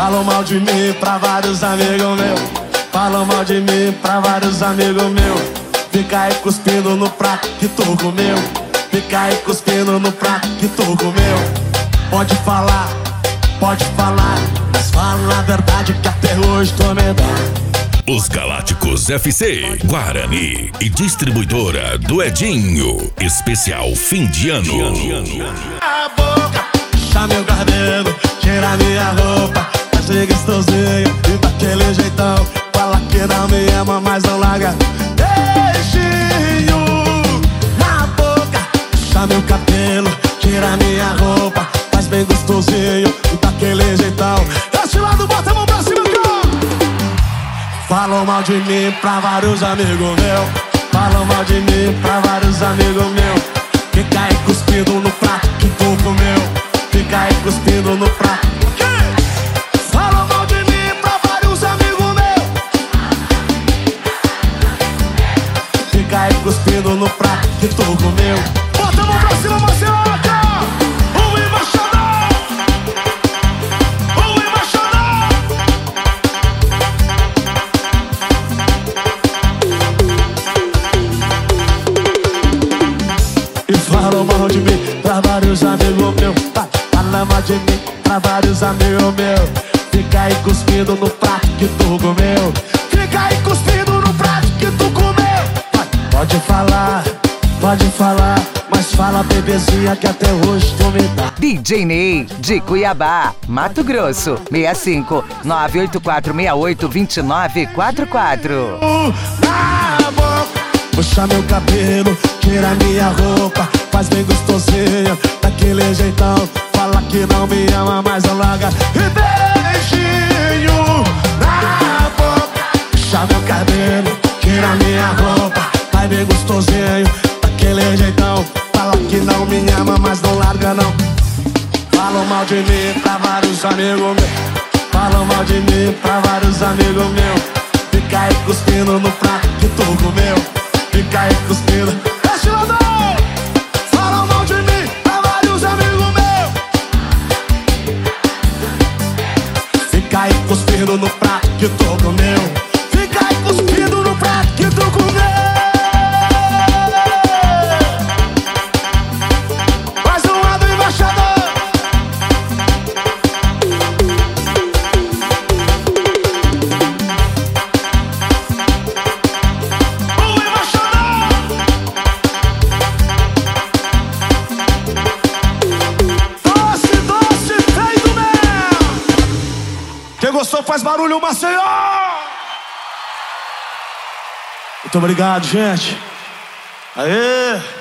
Falam mal de mim pra vários amigos meus. Falam mal de mim pra vários amigos meus. Fica aí cuspindo no prato que tu comeu. Fica aí cuspindo no prato que tu comeu. Pode falar, mas fala a verdade que até hoje tu me dá. Os Galácticos FC, Guarani e distribuidora do Edinho. Especial fim de ano. A boca, puxa meu cabelo, tira minha roupa, faz ser gostosinho e daquele jeitão. Fala que não me ama, mas não larga. Beijinho na boca, puxa meu cabelo, tira minha roupa, faz bem gostosinho e daquele jeitão. Desse lado, bota a mão pra cima, cara. Falam mal de mim pra vários amigos meus. Falam mal de mim pra vários amigos meus. Fica aí cuspindo no prato que tu comeu. Fica aí cuspindo no prato. Falam mal de mim pra vários amigos meus. Fica aí cuspindo no prato que tu comeu. Bota a mão pra cima, Marcelo. Falam mal de mim pra vários amigos meus. Falam mal de mim pra vários amigos meus. Fica aí cuspindo no prato que tu comeu. Fica aí cuspindo no prato que tu comeu. Pode falar, mas fala bebezinha que até hoje tu me dá. DJ Ney, de Cuiabá, Mato Grosso, 65 98468 2944. Na boca, puxa meu cabelo, tira minha roupa, faz bem gostosinho, daquele jeitão. Fala que não me ama, mas não larga. E beijinho na boca, puxa meu cabelo, tira minha roupa, faz bem gostosinho, daquele jeitão. Fala que não me ama, mas não larga não. Falam mal de mim pra vários amigos meus. Falam mal de mim pra vários amigos meus. Fica aí cuspindo no prato que tu comeu. Fica aí cuspindo. Deixa eu dar. Falam mal de mim pra vários amigos meus. Fica aí cuspindo no prato que tu comeu. Fica aí cuspindo no prato que tu comeu. Mais um lado, embaixador. Quem gostou faz barulho, Maceió! Muito obrigado, gente. Aê!